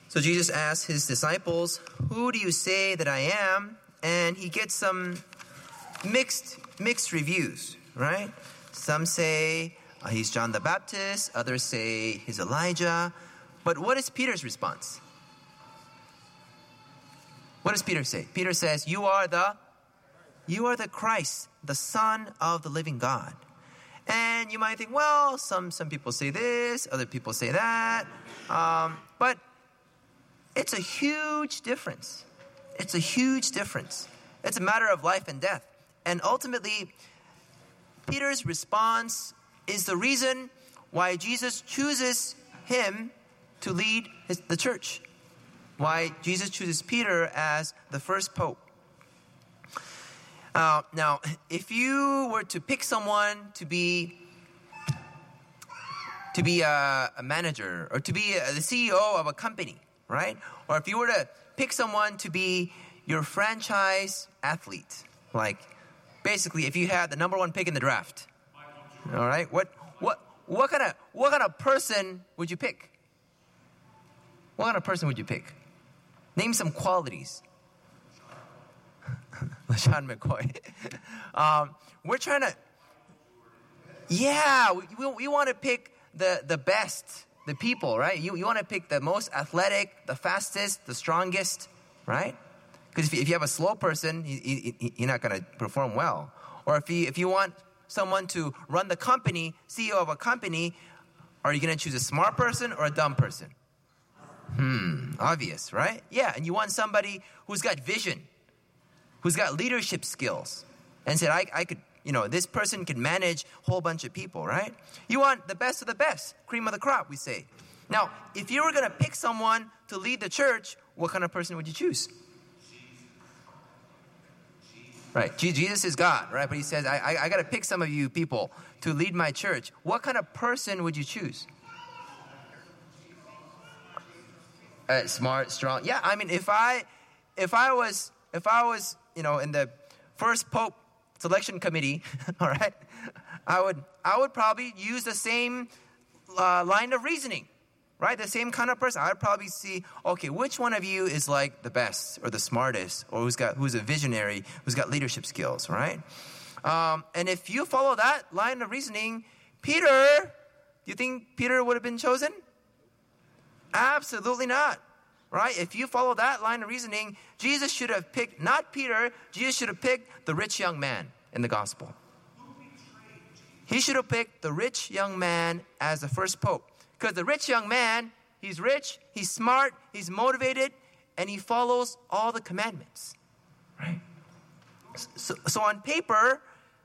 So Jesus asked his disciples, "Who do you say that I am?" And he gets some mixed reviews, right? Some say he's John the Baptist, others say he's Elijah. But what is Peter's response? What does Peter say? Peter says, "You are the Christ, the Son of the living God." And you might think, well, some people say this, other people say that. But it's a huge difference. It's a huge difference. It's a matter of life and death. And ultimately, Peter's response is the reason why Jesus chooses him to lead the church. Why Jesus chooses Peter as the first pope. Now, if you were to pick someone to be a manager or to be the CEO of a company, right? Or if you were to pick someone to be your franchise athlete, like basically if you had the number one pick in the draft, all right? What kind of person would you pick? What kind of person would you pick? Name some qualities. LaShawn McCoy. We're trying to, we want to pick the best, the people, right? You want to pick the most athletic, the fastest, the strongest, right? Because if you have a slow person, you're not going to perform well. Or if you want someone to run the company, CEO of a company, are you going to choose a smart person or a dumb person? Obvious, right? Yeah, and you want somebody who's got vision, who's got leadership skills, and said, I could, this person can manage a whole bunch of people, right? You want the best of the best, cream of the crop, we say. Now, if you were going to pick someone to lead the church, what kind of person would you choose? Right, Jesus is God, right? But he says, I got to pick some of you people to lead my church. What kind of person would you choose? Smart, strong. Yeah, I mean, if I was, in the first Pope selection committee, all right, I would probably use the same line of reasoning, right? The same kind of person. I'd probably see, okay, which one of you is like the best or the smartest, or who's a visionary, who's got leadership skills, right? And if you follow that line of reasoning, Peter, do you think Peter would have been chosen? Absolutely not, right? If you follow that line of reasoning, Jesus should have picked not Peter. Jesus should have picked the rich young man in the gospel. He should have picked the rich young man as the first pope. Because the rich young man, he's rich, he's smart, he's motivated, and he follows all the commandments, right? So on paper,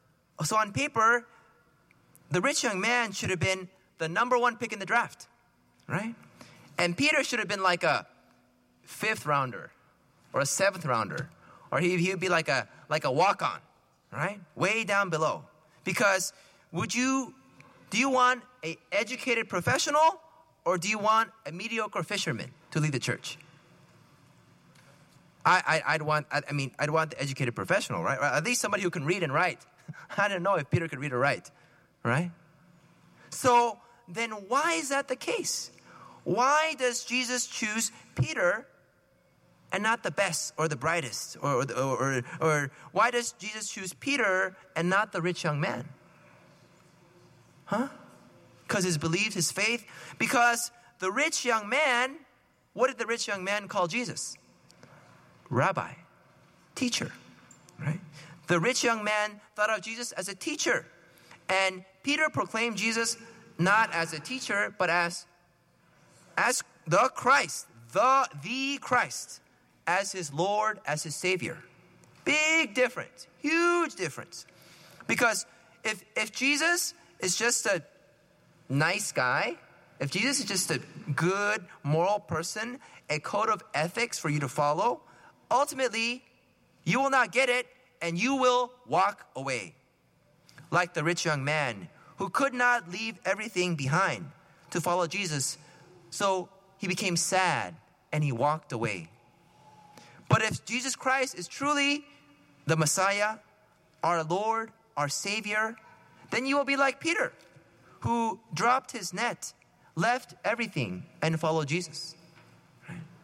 the rich young man should have been the number one pick in the draft, right? And Peter should have been like a 5th rounder or a 7th rounder, or he would be like a walk-on, right? Way down below. Because do you want an educated professional, or do you want a mediocre fisherman to lead the church? I'd want the educated professional, right? Or at least somebody who can read and write. I don't know if Peter could read or write, right? So then why is that the case? Why does Jesus choose Peter and not the best or the brightest? Or why does Jesus choose Peter and not the rich young man? Huh? Because he's believed his faith? Because the rich young man, what did the rich young man call Jesus? Rabbi, teacher, right? The rich young man thought of Jesus as a teacher. And Peter proclaimed Jesus not as a teacher, but as the Christ, the Christ, as his Lord, as his Savior. Big difference, huge difference. Because if Jesus is just a nice guy, if Jesus is just a good moral person, a code of ethics for you to follow, ultimately you will not get it and you will walk away. Like the rich young man who could not leave everything behind to follow Jesus. So he became sad and he walked away. But if Jesus Christ is truly the Messiah, our Lord, our Savior, then you will be like Peter, who dropped his net, left everything, and followed Jesus. Right?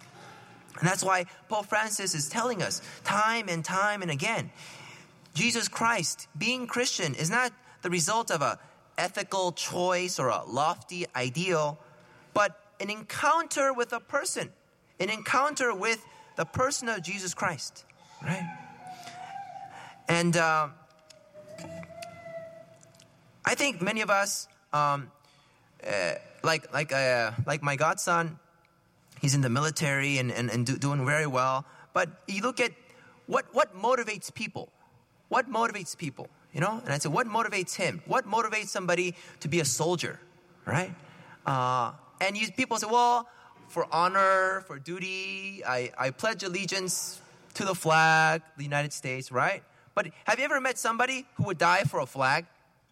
And that's why Pope Francis is telling us time and time and again, Jesus Christ, being Christian, is not the result of an ethical choice or a lofty ideal, but an encounter with a person, an encounter with the person of Jesus Christ, right? And I think many of us, like my godson, he's in the military and doing very well. But you look at what motivates people. What motivates people, you know? And I said, what motivates him? What motivates somebody to be a soldier, right? And people say, well, for honor, for duty, I pledge allegiance to the flag, the United States, right? But have you ever met somebody who would die for a flag?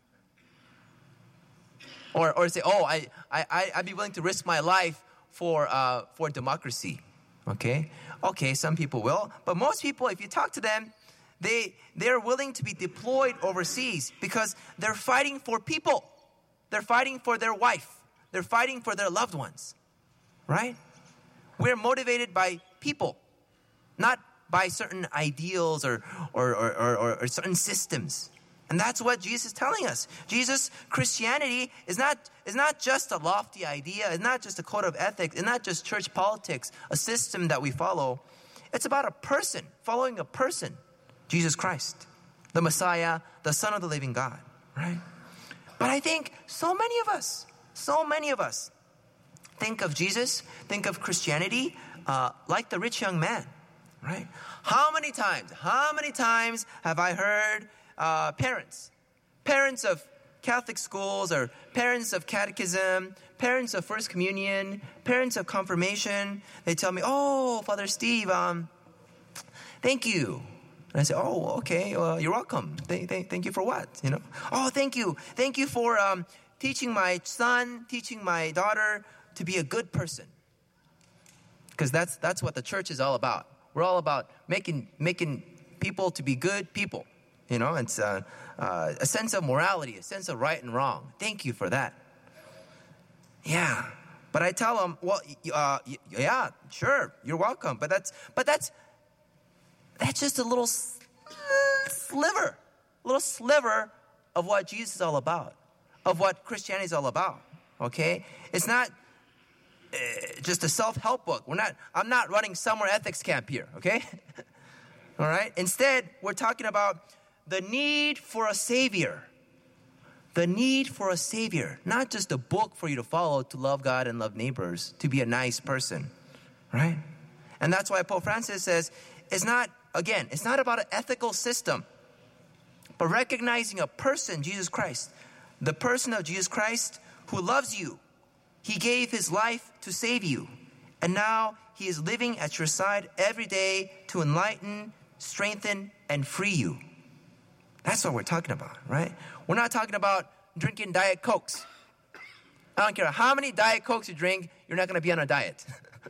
Or say, oh, I'd be willing to risk my life for democracy. Okay, some people will. But most people, if you talk to them, they're willing to be deployed overseas because they're fighting for people. They're fighting for their wife. They're fighting for their loved ones. Right? We're motivated by people, not by certain ideals or certain systems. And that's what Jesus is telling us. Christianity is not just a lofty idea. It's not just a code of ethics. It's not just church politics, a system that we follow. It's about a person, following a person, Jesus Christ, the Messiah, the Son of the living God, right? But I think so many of us think of Jesus, think of Christianity like the rich young man, right? How many times have I heard parents of Catholic schools or parents of catechism, parents of First Communion, parents of confirmation, they tell me, oh, Father Steve, thank you. And I say, oh, okay, well, you're welcome. Thank you for what, you know? Oh, thank you for teaching my son, teaching my daughter to be a good person. Because that's what the church is all about. We're all about making people to be good people. You know, it's a sense of morality, a sense of right and wrong. Thank you for that. Yeah, but I tell them, well, yeah, sure, you're welcome. But that's just a little sliver of what Jesus is all about, of what Christianity is all about. Okay, it's not just a self-help book. I'm not running summer ethics camp here. Okay, all right. Instead, we're talking about the need for a savior. The need for a savior. Not just a book for you to follow, to love God and love neighbors, to be a nice person. Right? And that's why Pope Francis says, it's not about an ethical system, but recognizing a person, Jesus Christ. The person of Jesus Christ who loves you. He gave his life to save you. And now he is living at your side every day to enlighten, strengthen, and free you. That's what we're talking about, right? We're not talking about drinking Diet Cokes. I don't care how many Diet Cokes you drink, you're not going to be on a diet.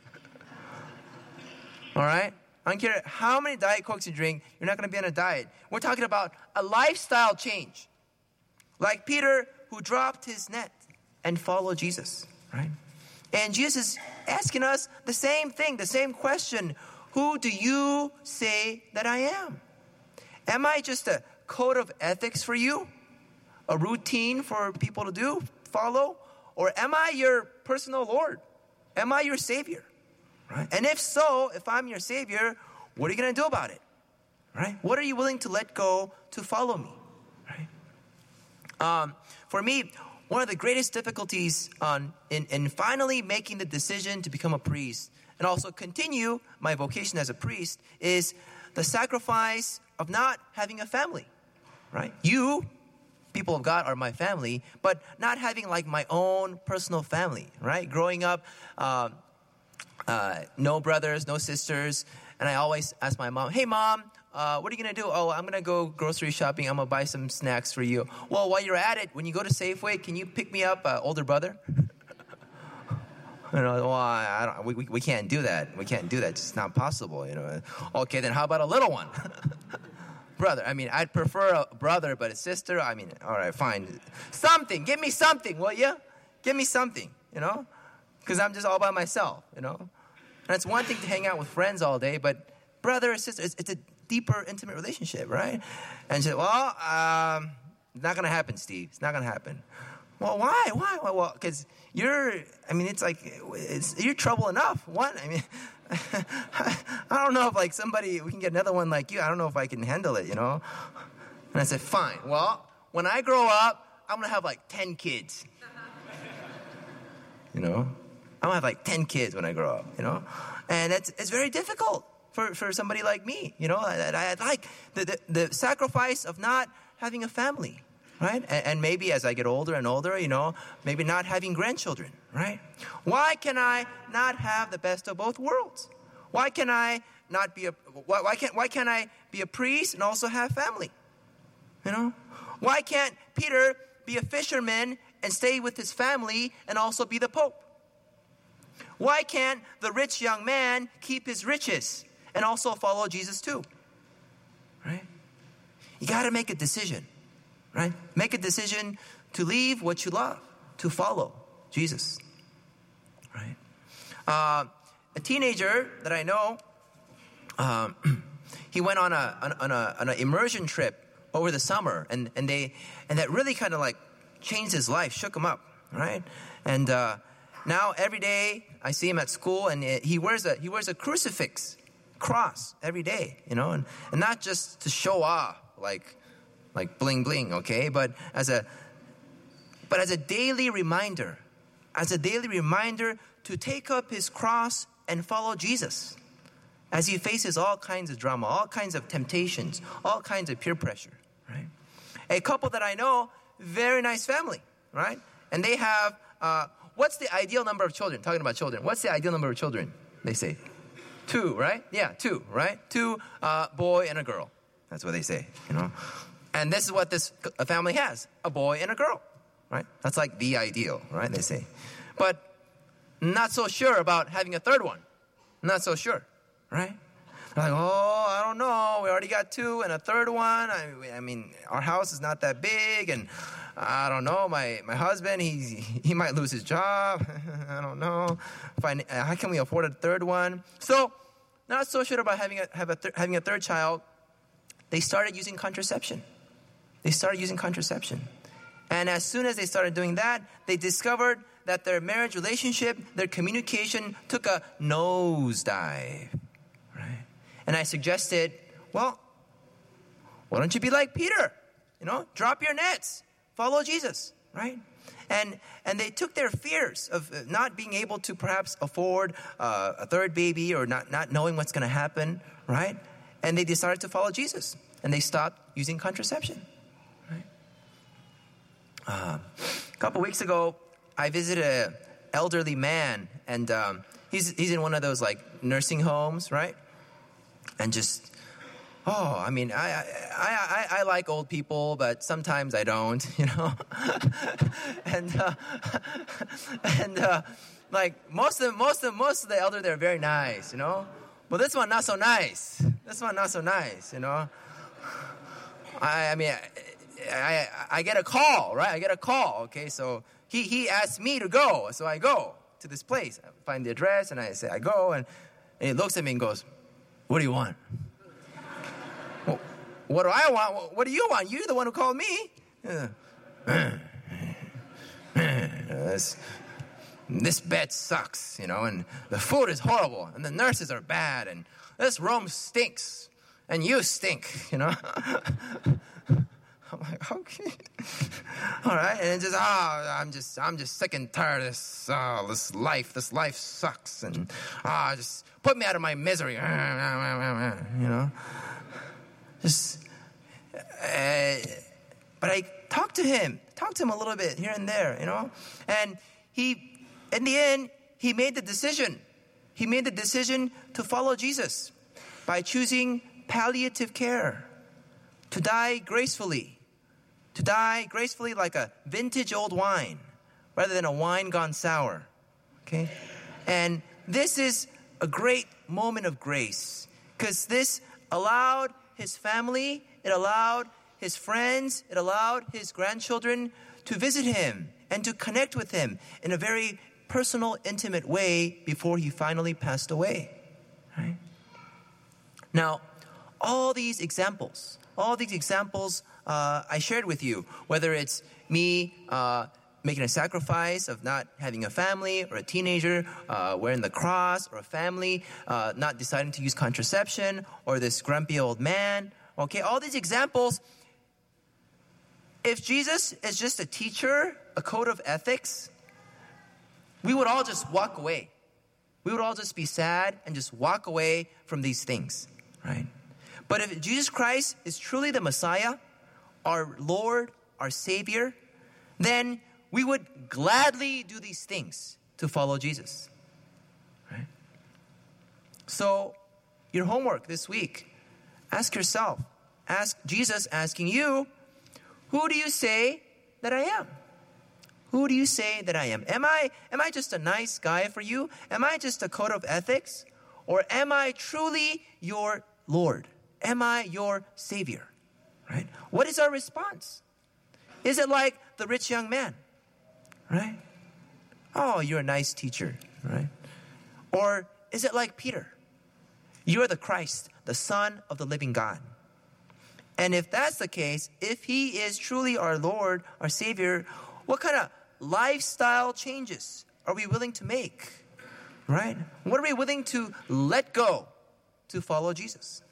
All right? I don't care how many Diet Cokes you drink, you're not going to be on a diet. We're talking about a lifestyle change. Like Peter, who dropped his net and followed Jesus, right? And Jesus is asking us the same thing, the same question. Who do you say that I am? Am I just a code of ethics for you? A routine for people to follow? Or am I your personal Lord? Am I your Savior? Right? And if so, if I'm your Savior, what are you going to do about it? Right? What are you willing to let go to follow me? Right? For me, one of the greatest difficulties in finally making the decision to become a priest and also continue my vocation as a priest is the sacrifice of not having a family. Right? You, people of God, are my family, but not having like my own personal family, right? Growing up, no brothers, no sisters, and I always ask my mom, hey mom, what are you going to do? Oh, I'm going to go grocery shopping. I'm going to buy some snacks for you. Well, while you're at it, when you go to Safeway, can you pick me up older brother? You know, well, we can't do that. We can't do that. It's not possible, you know. Okay, then how about a little one? Brother. I mean, I'd prefer a brother, but a sister, I mean, all right, fine. Something. Give me something, will you? Give me something, you know? Because I'm just all by myself, you know? And And it's one thing to hang out with friends all day, but brother or sister, it's a deeper, intimate relationship, right? And she said, well, it's not going to happen, Steve. It's not going to happen. Well, why? Well, because you're trouble enough. One, I mean, I don't know if like somebody, we can get another one like you. I don't know if I can handle it, you know? And I said, fine. Well, when I grow up, I'm going to have like 10 kids. You know? I'm going to have like 10 kids when I grow up, you know? And it's very difficult for somebody like me, you know? I like the sacrifice of not having a family. Right? And maybe as I get older and older, you know, maybe not having grandchildren, right? Why can I not have the best of both worlds? Why can I not be why can't I be a priest and also have family? You know? Why can't Peter be a fisherman and stay with his family and also be the Pope? Why can't the rich young man keep his riches and also follow Jesus too? Right? You got to make a decision. Right? Make a decision to leave what you love, to follow Jesus. Right? A teenager that I know, he went on an immersion trip over the summer, and that really kind of like changed his life, shook him up. Right? And now every day I see him at school, and he wears a crucifix, cross every day. You know, and not just to show off, like bling bling, okay? But as a daily reminder, to take up his cross and follow Jesus as he faces all kinds of drama, all kinds of temptations, all kinds of peer pressure, right? A couple that I know, very nice family, right? And they have, what's the ideal number of children? Talking about children. What's the ideal number of children, they say? 2, right? Yeah, 2, right? 2, boy and a girl. That's what they say, you know? And this is what this family has, a boy and a girl, right? That's like the ideal, right, they say. But not so sure about having a third one. Not so sure, right? They're like, oh, I don't know. We already got 2 and a third one. I mean, our house is not that big, and I don't know. My husband, he might lose his job. I don't know. How can we afford a third one? So, not so sure about having a third child. They started using contraception. And as soon as they started doing that, they discovered that their marriage relationship, their communication took a nosedive, right? And I suggested, well, why don't you be like Peter? You know, drop your nets, follow Jesus, right? And they took their fears of not being able to perhaps afford a third baby or not knowing what's going to happen, right? And they decided to follow Jesus. And they stopped using contraception. Right? A couple weeks ago, I visited an elderly man, and he's in one of those like nursing homes, right? And just, I mean, I like old people, but sometimes I don't, you know. and like most of the elder, they're very nice, you know. But this one not so nice. You know. I mean, I get a call, right? I get a call, okay? So he asked me to go, so I go to this place. I find the address, and I say, I go, and he looks at me and goes, what do you want? Well, what do I want? What do you want? You're the one who called me. This bed sucks, you know, and the food is horrible, and the nurses are bad, and this room stinks. And you stink, you know. I'm like, okay, all right. And it's just, I'm just sick and tired of this. This life sucks, and just put me out of my misery, you know. But I talked to him a little bit here and there, you know. And in the end, he made the decision. He made the decision to follow Jesus by choosing palliative care, to die gracefully like a vintage old wine rather than a wine gone sour, okay? And this is a great moment of grace because this allowed his family, it allowed his friends, it allowed his grandchildren to visit him and to connect with him in a very personal, intimate way before he finally passed away. Right? Now, all these examples I shared with you, whether it's me making a sacrifice of not having a family, or a teenager wearing the cross, or a family not deciding to use contraception, or this grumpy old man. Okay, all these examples, if Jesus is just a teacher, a code of ethics, we would all just walk away. We would all just be sad and just walk away from these things, right? But if Jesus Christ is truly the Messiah, our Lord, our Savior, then we would gladly do these things to follow Jesus, right? So, your homework this week, ask yourself, ask Jesus asking you, who do you say that I am? Who do you say that I am? Am I just a nice guy for you? Am I just a code of ethics? Or am I truly your Lord? Am I your Savior? Right? What is our response? Is it like the rich young man? Right? Oh, you're a nice teacher, right? Or is it like Peter? You are the Christ, the Son of the living God. And if that's the case, if he is truly our Lord, our Savior, what kind of lifestyle changes are we willing to make? Right? What are we willing to let go to follow Jesus?